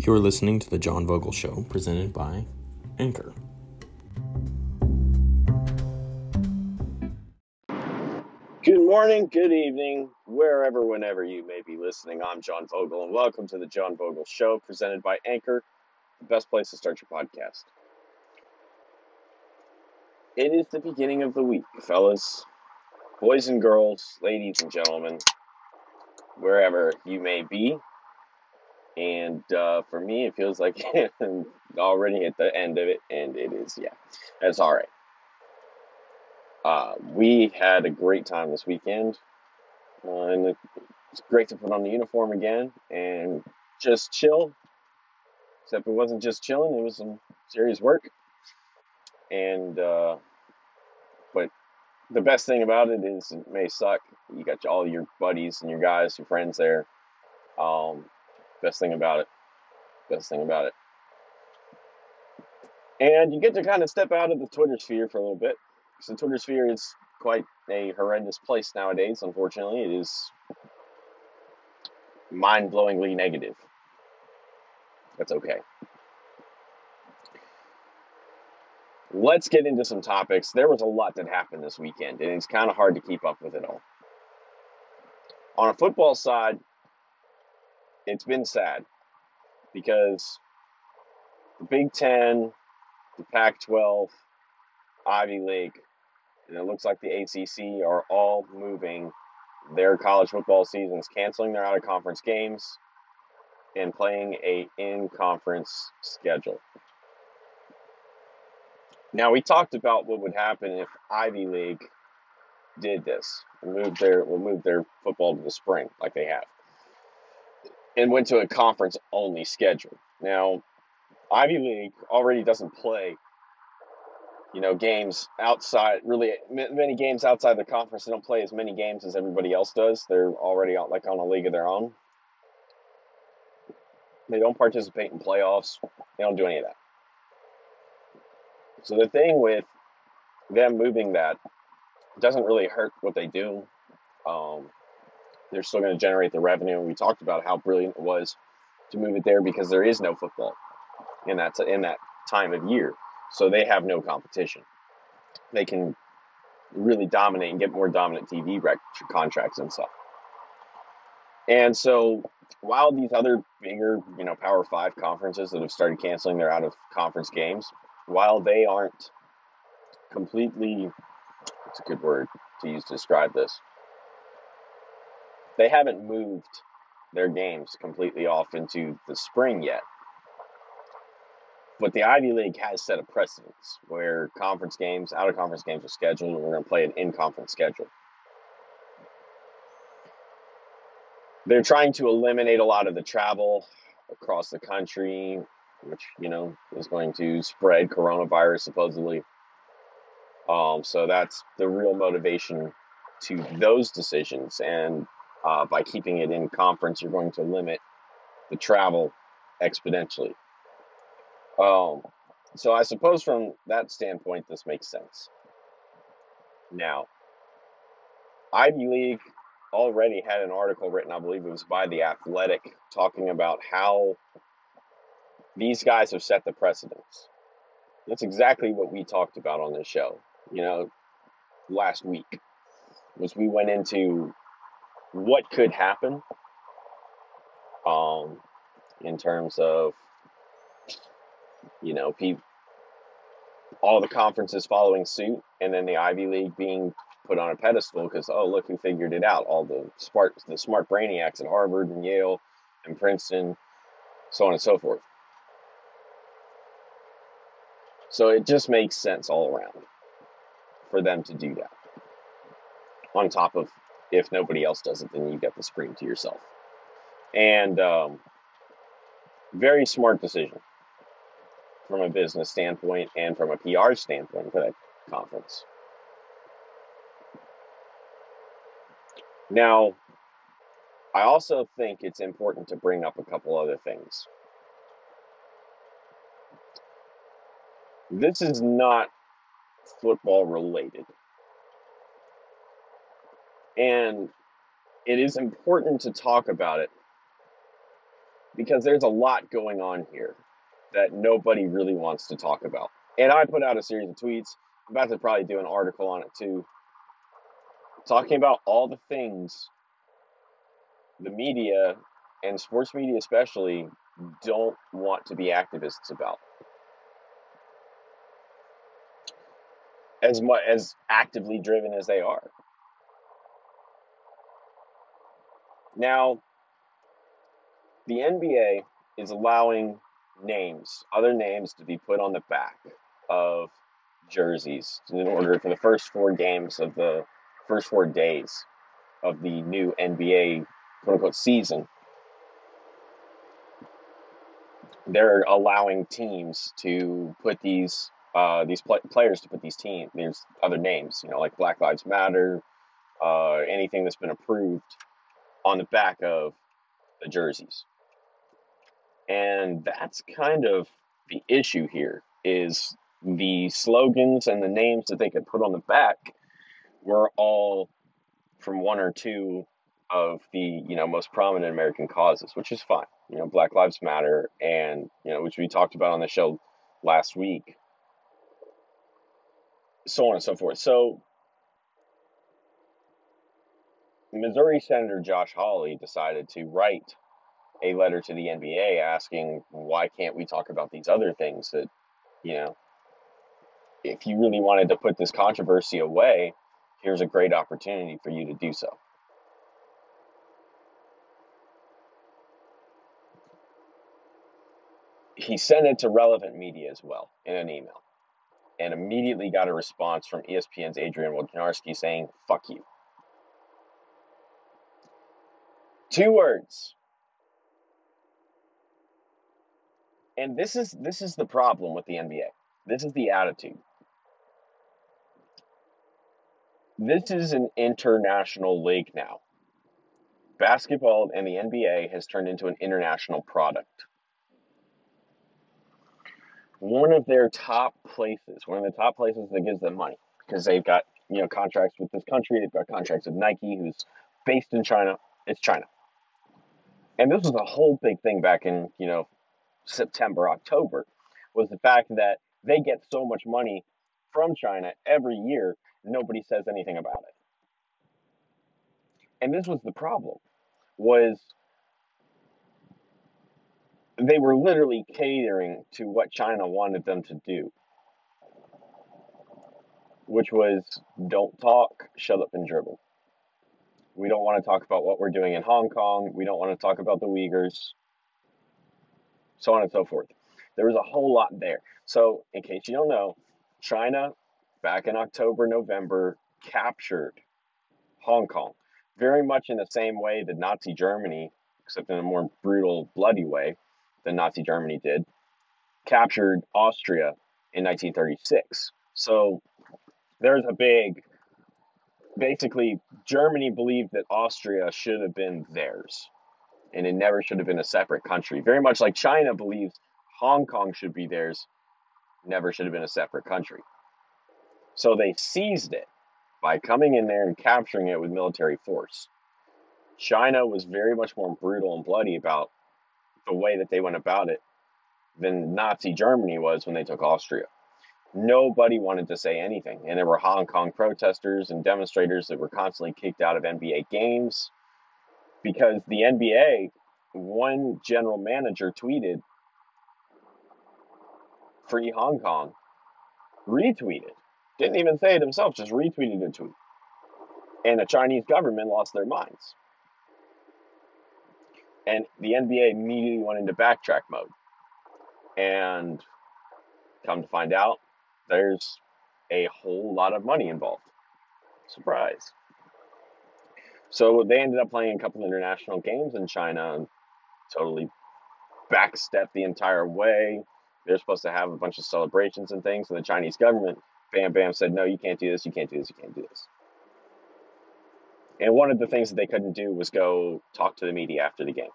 You're listening to The John Vogel Show, presented by Anchor. Good morning, good evening, wherever, whenever you may be listening. I'm John Vogel, and welcome to The John Vogel Show, presented by Anchor, the best place to start your podcast. It is the beginning of the week, fellas, boys and girls, ladies and gentlemen, wherever you may be. And for me, it feels like I'm already at the end of it, and it is, that's all right. We had a great time this weekend, and it's great to put on the uniform again and just chill. Except it wasn't just chilling; it was some serious work. And but the best thing about it is, it may suck. You got all your buddies and your guys, your friends there. Best thing about it. And you get to kind of step out of the Twitter sphere for a little bit, because the Twitter sphere is quite a horrendous place nowadays. Unfortunately, it is mind-blowingly negative. That's okay. Let's get into some topics. There was a lot that happened this weekend, and it's kind of hard to keep up with it all. On a football side, it's been sad, because the Big Ten, the Pac-12, Ivy League, and it looks like the ACC are all moving their college football seasons, canceling their out-of-conference games, and playing a in-conference schedule. Now, we talked about what would happen if Ivy League did this, move their football to the spring like they have, and went to a conference-only schedule. Now, Ivy League already doesn't play, games outside, really many games outside the conference. They don't play as many games as everybody else does. They're already on a league of their own. They don't participate in playoffs. They don't do any of that. So the thing with them moving that doesn't really hurt what they do. They're still going to generate the revenue. We talked about how brilliant it was to move it there, because there is no football in that time of year. So they have no competition. They can really dominate and get more dominant TV contracts and stuff. And so while these other bigger, Power 5 conferences that have started canceling their out-of-conference games, while they aren't completely, it's a good word to use to describe this, they haven't moved their games completely off into the spring yet. But the Ivy League has set a precedence where conference games, out-of-conference games are scheduled, and we're going to play an in-conference schedule. They're trying to eliminate a lot of the travel across the country, which, is going to spread coronavirus, supposedly. So that's the real motivation to those decisions. And by keeping it in conference, you're going to limit the travel exponentially. So I suppose from that standpoint, this makes sense. Now, Ivy League already had an article written, I believe it was by The Athletic, talking about how these guys have set the precedence. That's exactly what we talked about on this show, last week, was we went into what could happen in terms of, all the conferences following suit, and then the Ivy League being put on a pedestal because, oh, look who figured it out. All the smart brainiacs at Harvard and Yale and Princeton, so on and so forth. So it just makes sense all around for them to do that. On top of, if nobody else does it, then you get the spring to yourself. And very smart decision from a business standpoint and from a PR standpoint for that conference. Now, I also think it's important to bring up a couple other things. This is not football related. And it is important to talk about it because there's a lot going on here that nobody really wants to talk about. And I put out a series of tweets. I'm about to probably do an article on it too, talking about all the things the media and sports media especially don't want to be activists about. As much as actively driven as they are. Now, the NBA is allowing other names to be put on the back of jerseys in order for the first 4 games of the first 4 days of the new NBA quote unquote season. They're allowing teams to put these players to put these other names, like Black Lives Matter, anything that's been approved on the back of the jerseys. And that's kind of the issue here, is the slogans and the names that they could put on the back were all from one or two of the, most prominent American causes, which is fine. Black Lives Matter and, which we talked about on the show last week, so on and so forth. So Missouri Senator Josh Hawley decided to write a letter to the NBA asking, why can't we talk about these other things that, if you really wanted to put this controversy away, here's a great opportunity for you to do so. He sent it to relevant media as well in an email, and immediately got a response from ESPN's Adrian Wojnarowski saying, fuck you. 2 words. And this is the problem with the NBA. This is the attitude. This is an international league now. Basketball and the NBA has turned into an international product. One of the top places that gives them money, because they've got, contracts with this country, they've got contracts with Nike, who's based in China. It's China. And this was a whole big thing back in, September, October, was the fact that they get so much money from China every year, nobody says anything about it. And this was the problem, was they were literally catering to what China wanted them to do, which was don't talk, shut up and dribble. We don't want to talk about what we're doing in Hong Kong. We don't want to talk about the Uyghurs, so on and so forth. There was a whole lot there. So, in case you don't know, China, back in October, November, captured Hong Kong, very much in the same way that Nazi Germany, except in a more brutal, bloody way than Nazi Germany did, captured Austria in 1936. So there's a basically, Germany believed that Austria should have been theirs, and it never should have been a separate country. Very much like China believes Hong Kong should be theirs, never should have been a separate country. So they seized it by coming in there and capturing it with military force. China was very much more brutal and bloody about the way that they went about it than Nazi Germany was when they took Austria. Nobody wanted to say anything, and there were Hong Kong protesters and demonstrators that were constantly kicked out of NBA games because the NBA, one general manager tweeted, "Free Hong Kong," retweeted, didn't even say it himself, just retweeted a tweet, and the Chinese government lost their minds. And the NBA immediately went into backtrack mode. And come to find out, there's a whole lot of money involved. Surprise. So they ended up playing a couple international games in China and totally backstepped the entire way. They're supposed to have a bunch of celebrations and things, and the Chinese government, bam, said, no, you can't do this, you can't do this, you can't do this. And one of the things that they couldn't do was go talk to the media after the game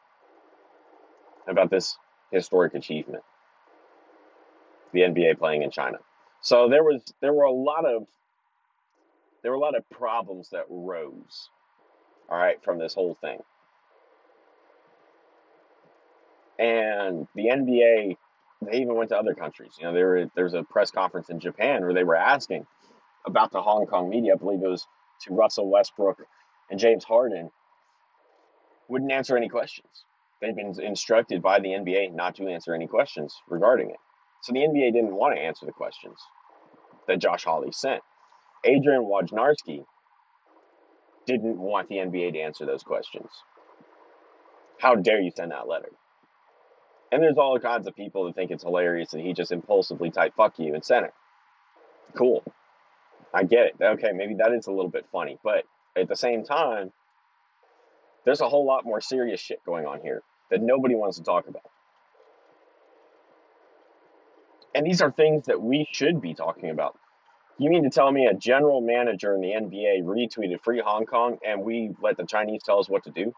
about this historic achievement, the NBA playing in China. So there were a lot of problems that rose, all right, from this whole thing. And the NBA, they even went to other countries. There's a press conference in Japan where they were asking about the Hong Kong media. I believe it was to Russell Westbrook and James Harden. Wouldn't answer any questions. They've been instructed by the NBA not to answer any questions regarding it. So the NBA didn't want to answer the questions that Josh Hawley sent. Adrian Wojnarowski didn't want the NBA to answer those questions. How dare you send that letter? And there's all kinds of people that think it's hilarious that he just impulsively typed "fuck you" and sent it. Cool. I get it. Okay, maybe that is a little bit funny. But at the same time, there's a whole lot more serious shit going on here that nobody wants to talk about. And these are things that we should be talking about. You mean to tell me a general manager in the NBA retweeted "Free Hong Kong" and we let the Chinese tell us what to do?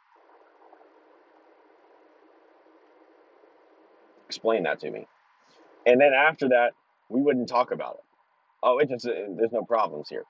Explain that to me. And then after that, we wouldn't talk about it. Oh, there's no problems here.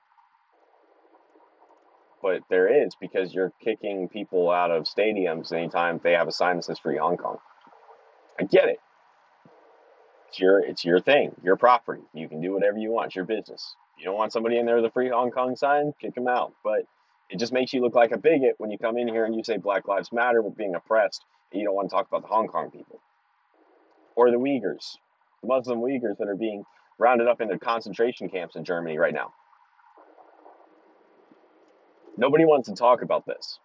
But there is, because you're kicking people out of stadiums anytime they have a sign that says "Free Hong Kong." I get it. It's your thing, your property. You can do whatever you want. It's your business. You don't want somebody in there with a "Free Hong Kong" sign, kick them out. But it just makes you look like a bigot when you come in here and you say Black Lives Matter, we're being oppressed, and you don't want to talk about the Hong Kong people. Or the Uyghurs, Muslim Uyghurs that are being rounded up into concentration camps in Germany right now. Nobody wants to talk about this.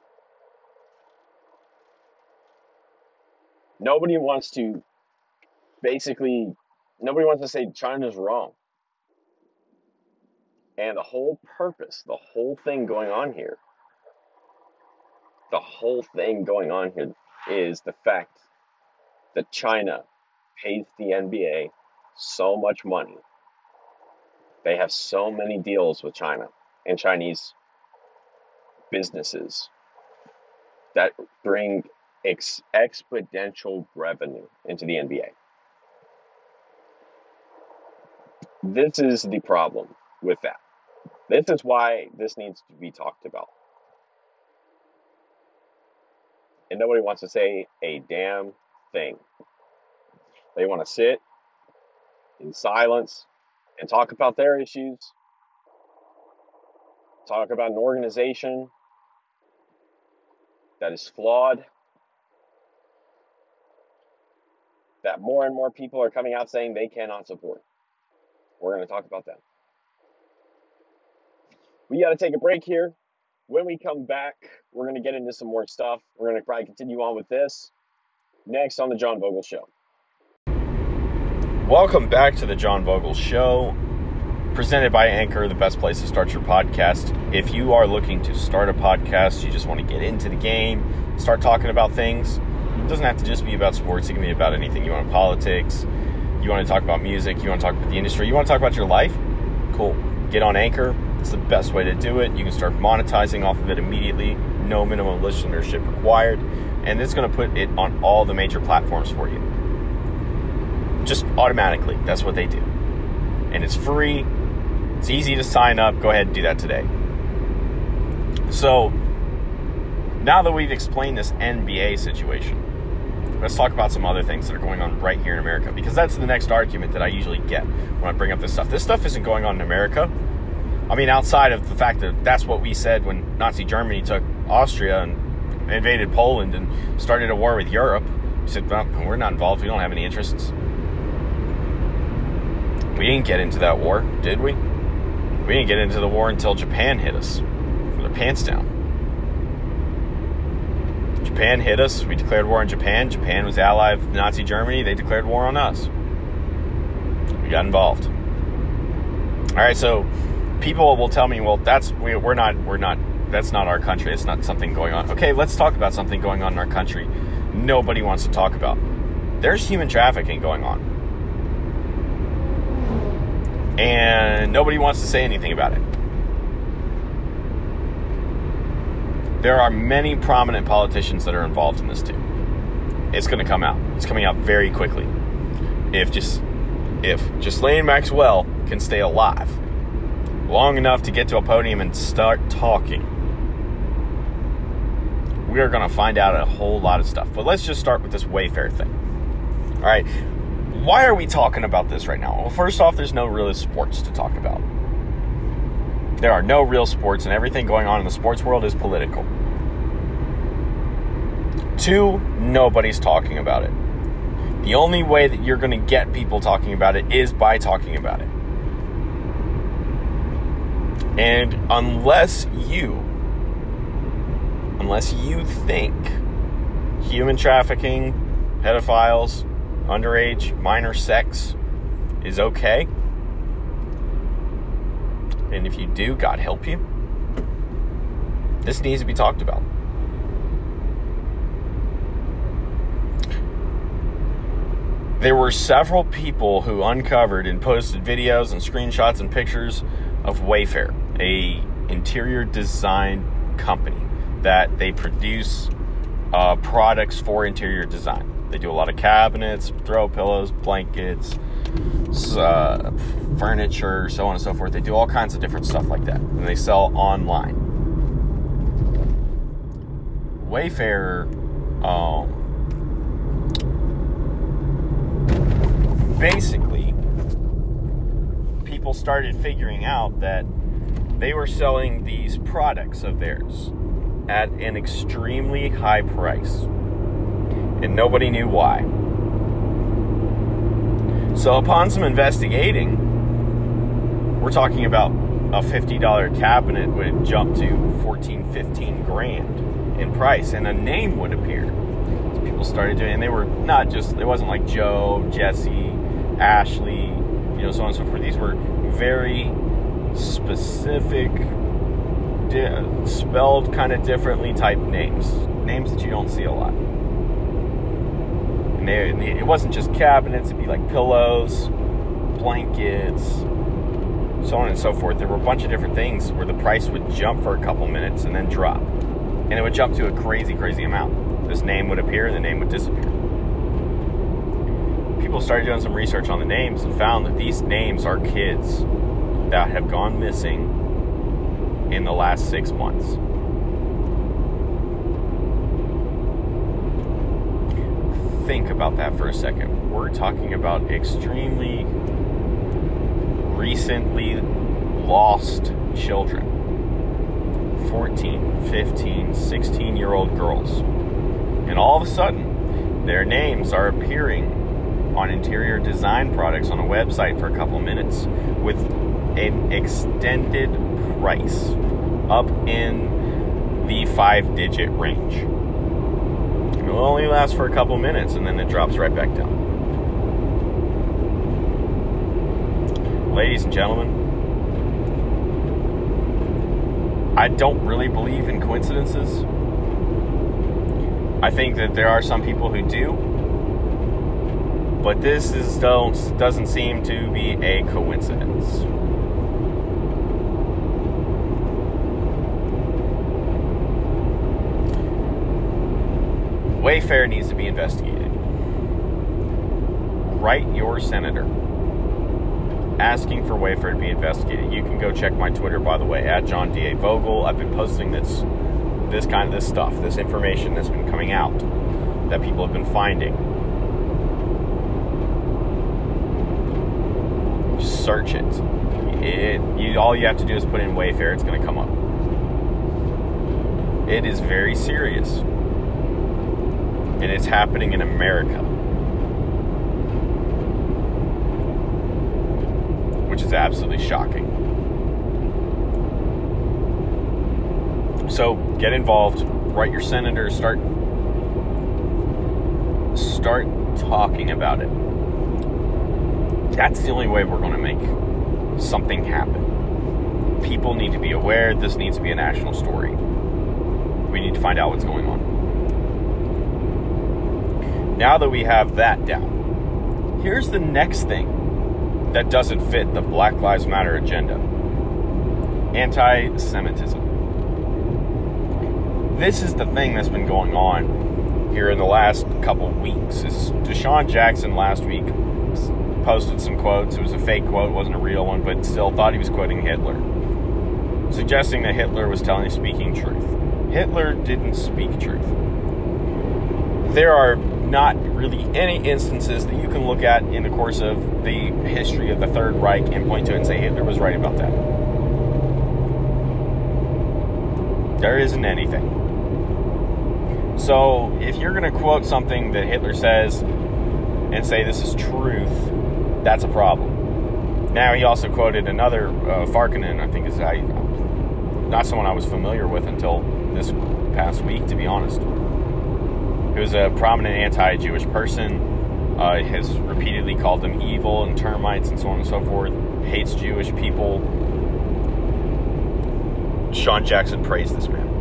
Nobody wants to say China's wrong. And the whole purpose, the whole thing going on here is the fact that China pays the NBA so much money. They have so many deals with China and Chinese businesses that bring exponential revenue into the NBA. This is the problem with that. This is why this needs to be talked about. And nobody wants to say a damn thing. They want to sit in silence and talk about their issues, talk about an organization that is flawed, that more and more people are coming out saying they cannot support. We're going to talk about that. We got to take a break here. When we come back, we're going to get into some more stuff. We're going to probably continue on with this next on The John Vogel Show. Welcome back to The John Vogel Show, presented by Anchor, the best place to start your podcast. If you are looking to start a podcast, you just want to get into the game, start talking about things. It doesn't have to just be about sports. It can be about anything. You want politics, you want to talk about music, you want to talk about the industry, you want to talk about your life? Cool. Get on Anchor. It's the best way to do it. You can start monetizing off of it immediately. No minimum listenership required. And it's going to put it on all the major platforms for you. Just automatically. That's what they do. And it's free. It's easy to sign up. Go ahead and do that today. So, now that we've explained this NBA situation, let's talk about some other things that are going on right here in America. Because that's the next argument that I usually get when I bring up this stuff. This stuff isn't going on in America. I mean, outside of the fact that that's what we said when Nazi Germany took Austria and invaded Poland and started a war with Europe. We said, well, we're not involved. We don't have any interests. We didn't get into that war, did we? We didn't get into the war until Japan hit us with their pants down. Japan hit us. We declared war on Japan. Japan was allied with Nazi Germany. They declared war on us. We got involved. All right, so people will tell me, well, that's not our country. It's not something going on. Okay, let's talk about something going on in our country nobody wants to talk about. There's human trafficking going on. And nobody wants to say anything about it. There are many prominent politicians that are involved in this too. It's going to come out. It's coming out very quickly. If Ghislaine Maxwell can stay alive long enough to get to a podium and start talking, We are going to find out a whole lot of stuff. But let's just start with this Wayfair thing. All right. Why are we talking about this right now? Well, first off, there's no real sports to talk about. There are no real sports, and everything going on in the sports world is political. 2, nobody's talking about it. The only way that you're going to get people talking about it is by talking about it. And unless you think human trafficking, pedophiles, underage, minor sex is okay, and if you do, God help you, this needs to be talked about. There were several people who uncovered and posted videos and screenshots and pictures of Wayfair, a interior design company that they produce products for interior design. They do a lot of cabinets, throw pillows, blankets, furniture, so on and so forth. They do all kinds of different stuff like that, and they sell online. Wayfair, basically, people started figuring out that they were selling these products of theirs at an extremely high price, and nobody knew why. So upon some investigating, we're talking about a $50 cabinet would jump to $14-15 grand in price, and a name would appear. So people started doing, and they were not just, it wasn't like Joe, Jesse, Ashley, so on and so forth. These were very specific, spelled kind of differently type names that you don't see a lot. And it wasn't just cabinets, it'd be like pillows, blankets, so on and so forth. There were a bunch of different things where the price would jump for a couple minutes and then drop. And it would jump to a crazy, crazy amount. This name would appear and the name would disappear. People started doing some research on the names and found that these names are kids that have gone missing in the last 6 months. Think about that for a second. We're talking about extremely recently lost children. 14, 15, 16-year-old girls. And all of a sudden, their names are appearing on interior design products on a website for a couple of minutes with an extended price up in the 5-digit range. It will only last for a couple minutes and then it drops right back down. Ladies and gentlemen, I don't really believe in coincidences. I think that there are some people who do, but this doesn't seem to be a coincidence. Wayfair needs to be investigated. Write your senator asking for Wayfair to be investigated. You can go check my Twitter, by the way, at John D.A. Vogel. I've been posting this stuff, this information that's been coming out that people have been finding. Just search it. All you have to do is put in Wayfair. It's going to come up. It is very serious. And it's happening in America. Which is absolutely shocking. So get involved, write your senator, start talking about it. That's the only way we're going to make something happen. People need to be aware. This needs to be a national story. We need to find out what's going on. Now that we have that down, here's the next thing that doesn't fit the Black Lives Matter agenda. Anti-Semitism. This is the thing that's been going on here in the last couple weeks. Deshaun Jackson last week posted some quotes. It was a fake quote, it wasn't a real one, but still thought he was quoting Hitler, suggesting that Hitler was speaking truth. Hitler didn't speak truth. There are not really any instances that you can look at in the course of the history of the Third Reich and point to it and say Hitler was right about that. There isn't anything. So if you're going to quote something that Hitler says and say this is truth, that's a problem. Now, he also quoted another Farkanen, I think is not someone I was familiar with until this past week, to be honest. He was a prominent anti-Jewish person, has repeatedly called them evil and termites and so on and so forth, hates Jewish people. Sean Jackson praised this man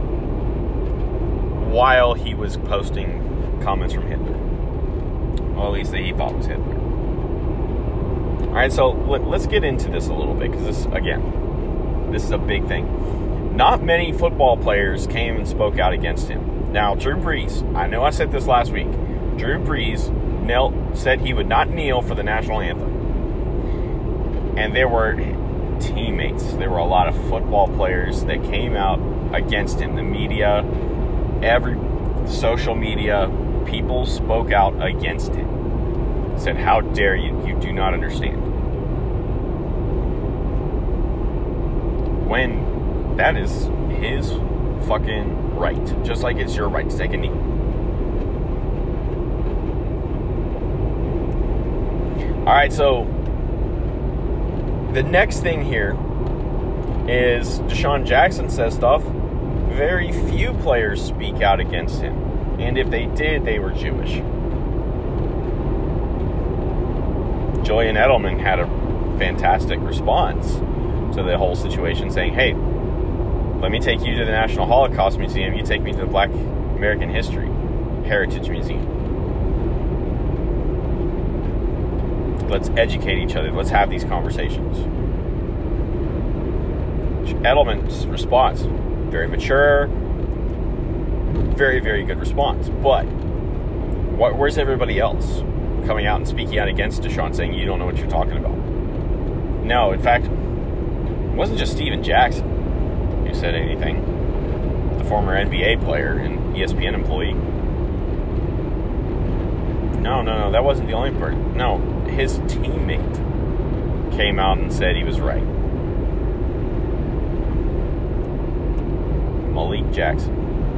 while he was posting comments from Hitler. Well, at least that he thought was Hitler. Alright, so let's get into this a little bit, because this is a big thing. Not many football players came and spoke out against him. Now, Drew Brees, I know I said this last week, Drew Brees said he would not kneel for the national anthem. And there were teammates, there were a lot of football players that came out against him. The media, every social media, people spoke out against him. Said, how dare you, you do not understand. When that is his fucking right, just like it's your right to take a knee. Alright, so the next thing here is Deshaun Jackson says stuff. Very few players speak out against him. And if they did, they were Jewish. Julian Edelman had a fantastic response to the whole situation, saying, hey, let me take you to the National Holocaust Museum. You take me to the Black American History Heritage Museum. Let's educate each other. Let's have these conversations. Edelman's response, very mature, very, very good response. But where's everybody else coming out and speaking out against Deshaun, saying you don't know what you're talking about? No, in fact, it wasn't just Steven Jackson who said anything. The former NBA player and ESPN employee. No, that wasn't the only person. No, his teammate came out and said he was right. Malik Jackson.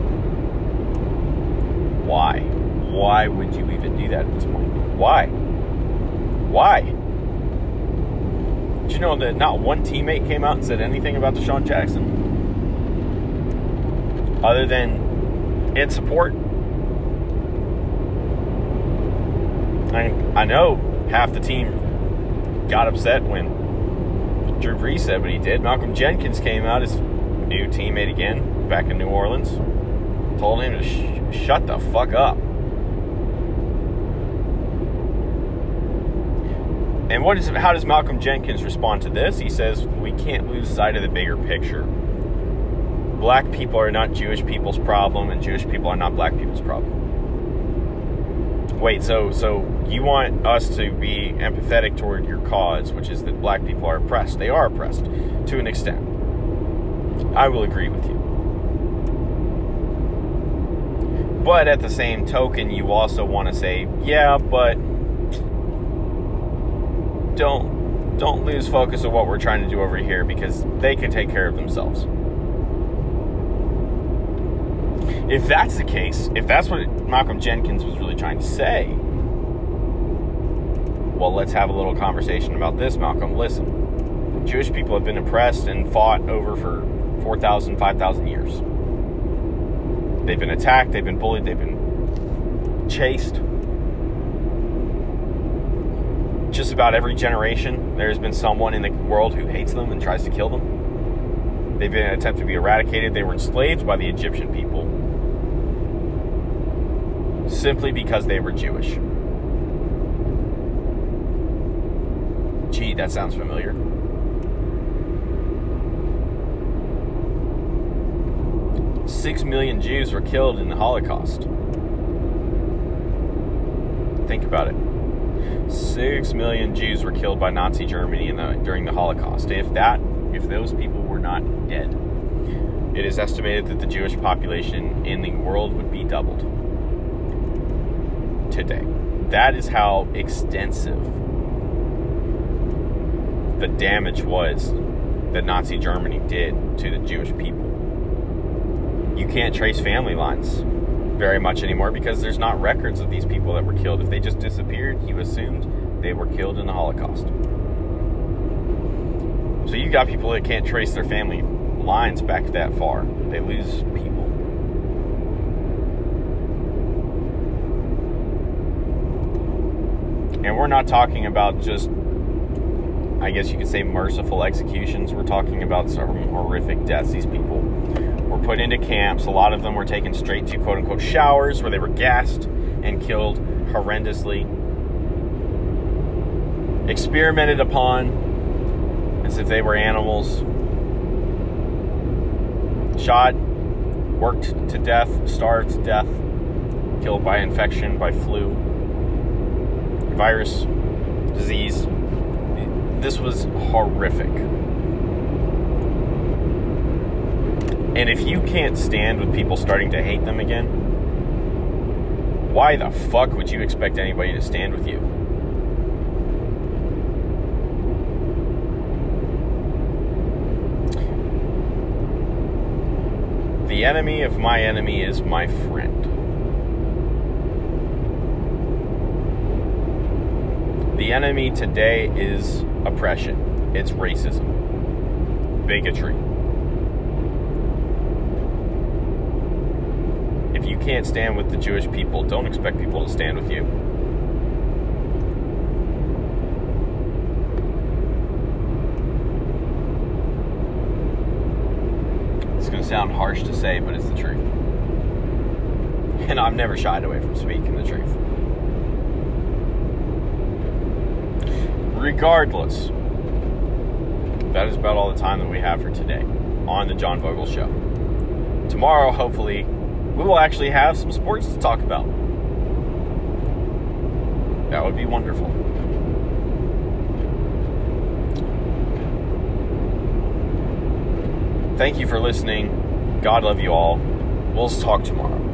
Why? Why would you even do that at this point? Why? Did you know that not one teammate came out and said anything about Deshaun Jackson? Other than in support? I know half the team got upset when Drew Brees said what he did. Malcolm Jenkins came out, his new teammate again, back in New Orleans, told him to shut the fuck up. And how does Malcolm Jenkins respond to this? He says, we can't lose sight of the bigger picture. Black people are not Jewish people's problem, and Jewish people are not black people's problem. Wait, so you want us to be empathetic toward your cause, which is that black people are oppressed. They are oppressed, to an extent. I will agree with you. But at the same token, you also want to say, yeah, but don't lose focus of what we're trying to do over here, because they can take care of themselves. If that's the case, if that's what Malcolm Jenkins was really trying to say, well, let's have a little conversation about this, Malcolm. Listen, Jewish people have been oppressed and fought over for 4,000, 5,000 years. They've been attacked, they've been bullied, they've been chased. Just about every generation, there's been someone in the world who hates them and tries to kill them. They've been in an attempt to be eradicated. They were enslaved by the Egyptian people simply because they were Jewish. Gee, that sounds familiar. Six million Jews were killed in the Holocaust. Think about it. 6 million Jews were killed by Nazi Germany during the Holocaust. If those people were not dead, It is estimated that the Jewish population in the world would be doubled today. That is how extensive the damage was that Nazi Germany did to the Jewish people. You can't trace family lines very much anymore because there's not records of these people that were killed. If they just disappeared, you assumed they were killed in the Holocaust. So you've got people that can't trace their family lines back that far. They lose people. And we're not talking about just, I guess you could say, merciful executions. We're talking about some horrific deaths. These people were put into camps. A lot of them were taken straight to quote-unquote showers where they were gassed and killed horrendously. Experimented upon as if they were animals. Shot, worked to death, starved to death, killed by infection, by flu, virus, disease. This was horrific. And if you can't stand with people starting to hate them again, why the fuck would you expect anybody to stand with you? The enemy of my enemy is my friend. The enemy today is oppression. It's racism. Bigotry. If you can't stand with the Jewish people, don't expect people to stand with you. It's going to sound harsh to say, but it's the truth. And I've never shied away from speaking the truth. Regardless, that is about all the time that we have for today on the John Vogel Show. Tomorrow, hopefully, we will actually have some sports to talk about. That would be wonderful. Thank you for listening. God love you all. We'll talk tomorrow.